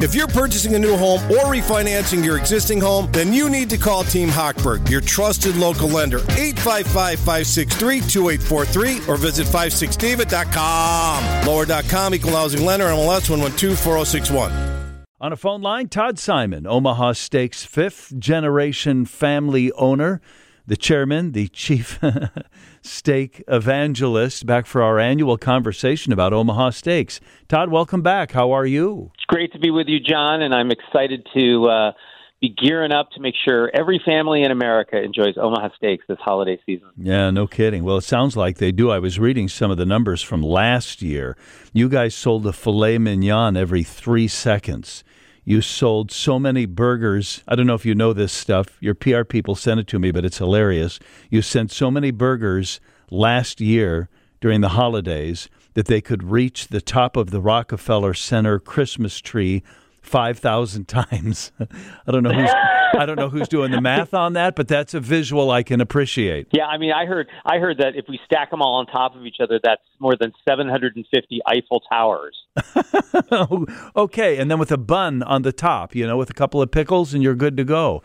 If you're purchasing a new home or refinancing your existing home, then you need to call Team Hochberg, your trusted local lender, 855-563-2843, or visit 56david.com. Lower.com, equal housing lender, MLS 1124061. On a phone line, Todd Simon, Omaha Steaks' fifth-generation family owner, the chairman, the chief steak evangelist, back for our annual conversation about Omaha Steaks. Todd, welcome back. How are you? It's great to be with you, John, and I'm excited to be gearing up to make sure every family in America enjoys Omaha Steaks this holiday season. Yeah, no kidding. Well, it sounds like they do. I was reading some of the numbers from last year. You guys sold a filet mignon every 3 seconds. You sold so many burgers. I don't know if you know this stuff. Your PR people sent it to me, but it's hilarious. You sent so many burgers last year during the holidays that they could reach the top of the Rockefeller Center Christmas tree 5,000 times. I don't know who's doing the math on that, but that's a visual I can appreciate. Yeah, I mean, I heard that if we stack them all on top of each other, that's more than 750 Eiffel Towers. Okay, and then with a bun on the top, with a couple of pickles, and you're good to go.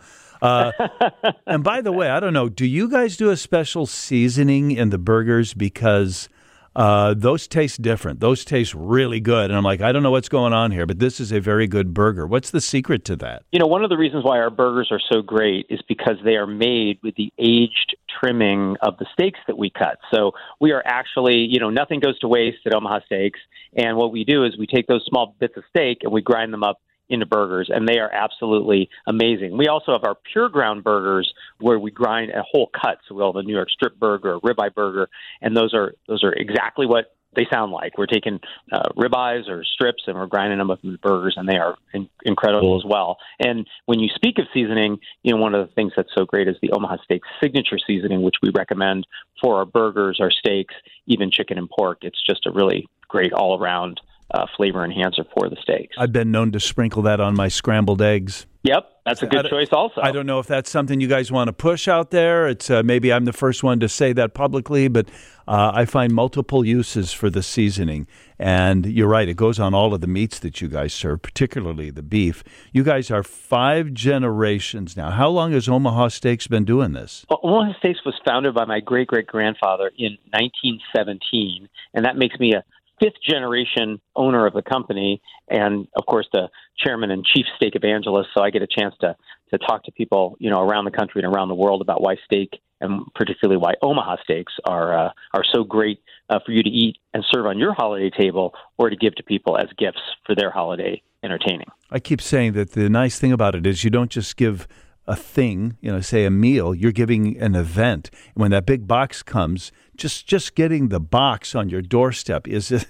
And by the way, I don't know, do you guys do a special seasoning in the burgers? Because those taste different. Those taste really good. And I'm like, I don't know what's going on here, but this is a very good burger. What's the secret to that? One of the reasons why our burgers are so great is because they are made with the aged trimming of the steaks that we cut. So we are actually, nothing goes to waste at Omaha Steaks. And what we do is we take those small bits of steak and we grind them up into burgers, and they are absolutely amazing. We also have our pure ground burgers where we grind a whole cut. So we'll have a New York strip burger, a ribeye burger, and those are exactly what they sound like. We're taking ribeyes or strips and we're grinding them up into burgers, and they are incredible as well. And when you speak of seasoning, one of the things that's so great is the Omaha Steaks signature seasoning, which we recommend for our burgers, our steaks, even chicken and pork. It's just a really great all-around flavor enhancer for the steaks. I've been known to sprinkle that on my scrambled eggs. Yep, that's a good choice also. I don't know if that's something you guys want to push out there. It's maybe I'm the first one to say that publicly, but I find multiple uses for the seasoning. And you're right, it goes on all of the meats that you guys serve, particularly the beef. You guys are 5 generations now. How long has Omaha Steaks been doing this? Well, Omaha Steaks was founded by my great-great-grandfather in 1917, and that makes me a fifth-generation owner of the company, and of course the chairman and chief steak evangelist. So I get a chance to talk to people, around the country and around the world about why steak, and particularly why Omaha Steaks are so great for you to eat and serve on your holiday table, or to give to people as gifts for their holiday entertaining. I keep saying that the nice thing about it is you don't just give a thing, say a meal, you're giving an event. When that big box comes, just getting the box on your doorstep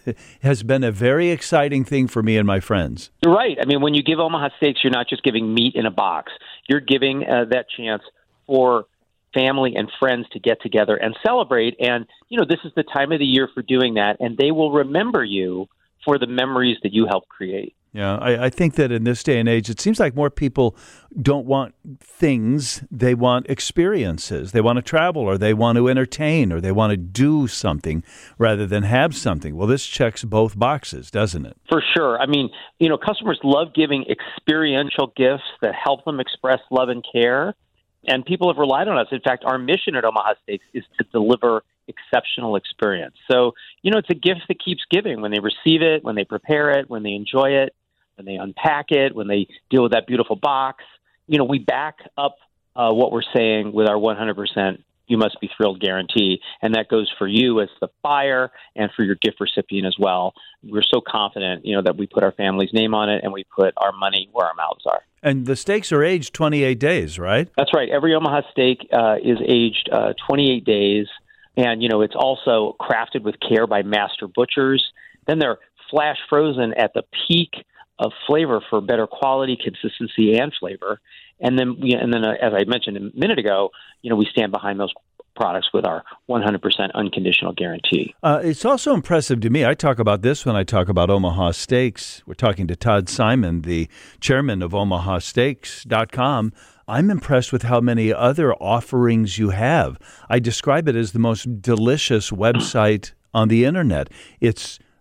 has been a very exciting thing for me and my friends. You're right. I mean, when you give Omaha Steaks, you're not just giving meat in a box. You're giving that chance for family and friends to get together and celebrate. And, this is the time of the year for doing that, and they will remember you for the memories that you helped create. Yeah, I think that in this day and age, it seems like more people don't want things. They want experiences. They want to travel, or they want to entertain, or they want to do something rather than have something. Well, this checks both boxes, doesn't it? For sure. I mean, customers love giving experiential gifts that help them express love and care, and people have relied on us. In fact, our mission at Omaha Steaks is to deliver exceptional experience. So, it's a gift that keeps giving when they receive it, when they prepare it, when they enjoy it, when they unpack it, when they deal with that beautiful box. We back up what we're saying with our 100% you must be thrilled guarantee, and that goes for you as the buyer and for your gift recipient as well. We're so confident, that we put our family's name on it and we put our money where our mouths are. And the steaks are aged 28 days, right? That's right. Every Omaha steak is aged 28 days. And, it's also crafted with care by master butchers. Then they're flash frozen at the peak of flavor for better quality, consistency, and flavor. And then, as I mentioned a minute ago, we stand behind those products with our 100% unconditional guarantee. It's also impressive to me. I talk about this when I talk about Omaha Steaks. We're talking to Todd Simon, the chairman of OmahaSteaks.com. I'm impressed with how many other offerings you have. I describe it as the most delicious website on the internet. It's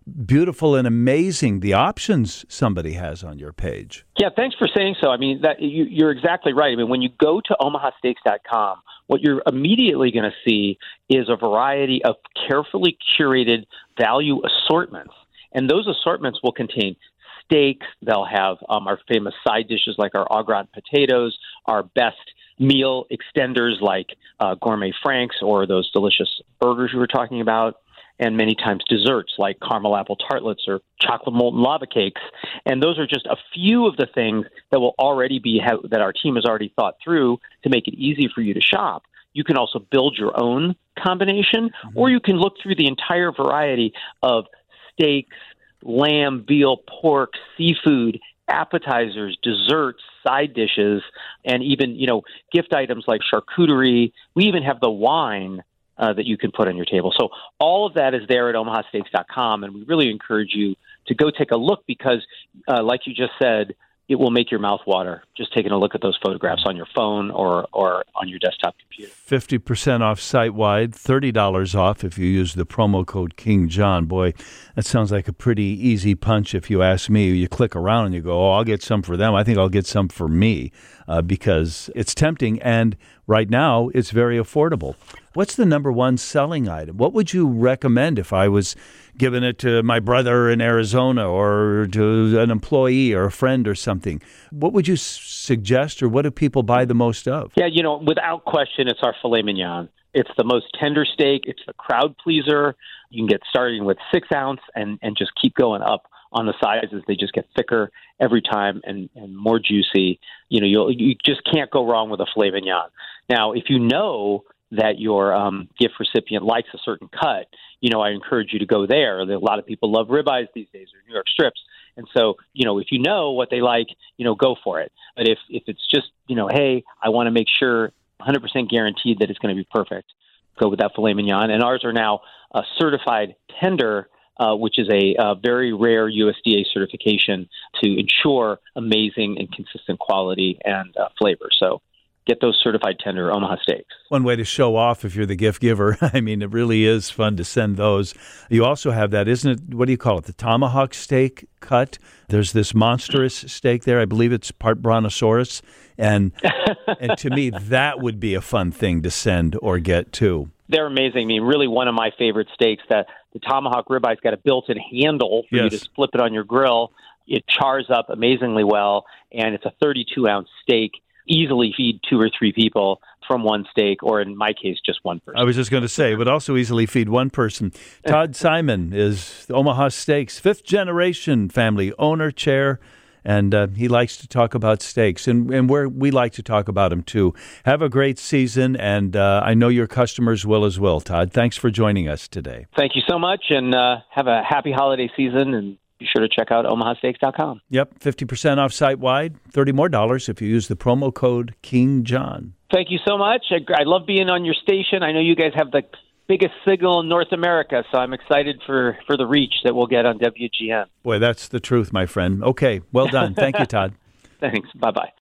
beautiful and amazing the options somebody has on your page. Yeah, thanks for saying so. I mean, you're exactly right. I mean, when you go to omahasteaks.com, what you're immediately going to see is a variety of carefully curated value assortments. And those assortments will contain steaks. They'll have our famous side dishes like our au gratin potatoes, our best meal extenders like gourmet franks or those delicious burgers you were talking about, and many times desserts like caramel apple tartlets or chocolate molten lava cakes. And those are just a few of the things that will already be that our team has already thought through to make it easy for you to shop. You can also build your own combination, or you can look through the entire variety of steaks, lamb, veal, pork, seafood, appetizers, desserts, side dishes, and even, gift items like charcuterie. We even have the wine that you can put on your table. So all of that is there at omahasteaks.com, and we really encourage you to go take a look because, like you just said, it will make your mouth water just taking a look at those photographs on your phone or on your desktop computer. 50% off site-wide, $30 off if you use the promo code King John. Boy, that sounds like a pretty easy punch if you ask me. You click around and you go, I'll get some for them. I think I'll get some for me because it's tempting, and right now it's very affordable. What's the number one selling item? What would you recommend if I was giving it to my brother in Arizona or to an employee or a friend or something? What would you suggest, or what do people buy the most of? Yeah, without question, it's our filet mignon. It's the most tender steak. It's the crowd pleaser. You can get starting with 6 ounce and just keep going up on the sizes. They just get thicker every time and more juicy. You just can't go wrong with a filet mignon. Now, if you know that your gift recipient likes a certain cut, I encourage you to go there. A lot of people love ribeyes these days or New York strips. And so, if you know what they like, go for it. But if it's just, hey, I want to make sure 100% guaranteed that it's going to be perfect, go with that filet mignon. And ours are now certified tender, which is a very rare USDA certification to ensure amazing and consistent quality and flavor. So get those certified tender Omaha Steaks. One way to show off if you're the gift giver. I mean, it really is fun to send those. You also have that, isn't it? What do you call it? The tomahawk steak cut. There's this monstrous steak there. I believe it's part brontosaurus. And to me, that would be a fun thing to send or get too. They're amazing. I mean, really one of my favorite steaks. The tomahawk ribeye's got a built-in handle for you to flip it on your grill. It chars up amazingly well, and it's a 32-ounce steak. Easily feed 2 or 3 people from one steak, or in my case, just one person. I was just going to say, it would also easily feed one person. Todd Simon is Omaha Steaks, 5th generation family owner, chair, and he likes to talk about steaks, and we like to talk about them too. Have a great season, and I know your customers will as well, Todd. Thanks for joining us today. Thank you so much, and have a happy holiday season, and be sure to check out omahasteaks.com. Yep, 50% off site-wide, $30 more if you use the promo code King John. Thank you so much. I love being on your station. I know you guys have the biggest signal in North America, so I'm excited for the reach that we'll get on WGN. Boy, that's the truth, my friend. Okay, well done. Thank you, Todd. Thanks. Bye-bye.